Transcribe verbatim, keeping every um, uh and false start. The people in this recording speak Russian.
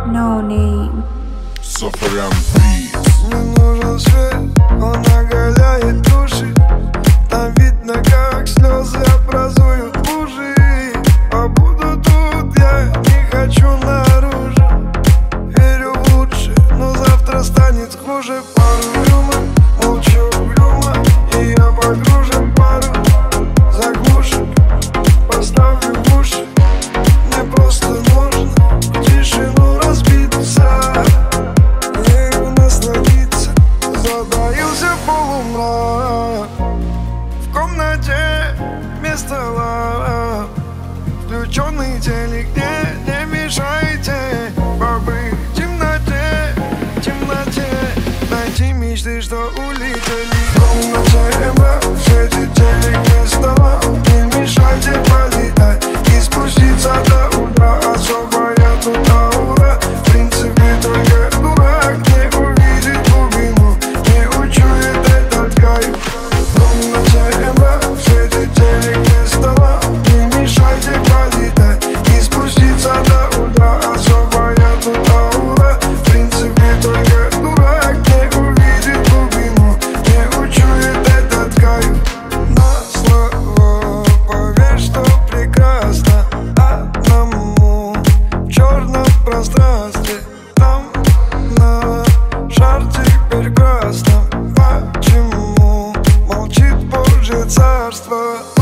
No name. Сафарян Beats. Мне нужен свет, он оголяет души. Там видно, как слезы образуют лужи. Побуду тут, я не хочу наружу. Верю в лучшее, но завтра станет хуже. Пару рюмок, молчу угрюмо, и я погружен пару заглушек. Поставлю в уши, мне просто нужно в тишину разбиться. Верю насладиться, затаился полумрак. В комнате вместо лап включенный телек, не, не мешайте побыть в темноте, в темноте. Найти мечты, что улетели. В комнате эмбра, в свете телек вместо лап. Не мешайте полетать и спуститься до утра. Особая тут аура, в принципе только дурак не увидит глубину, не учует этот кайф. В комнате эмбра, в свете телек вместо лап. Не мешайте полетать и спуститься до утра. Особая тут аура, в принципе только дурак не увидит глубину, не учует этот кайф. На слово поверь, что прекрасно одному в черном пространстве. Там на шар теперь красном. Почему молчит Божье царство?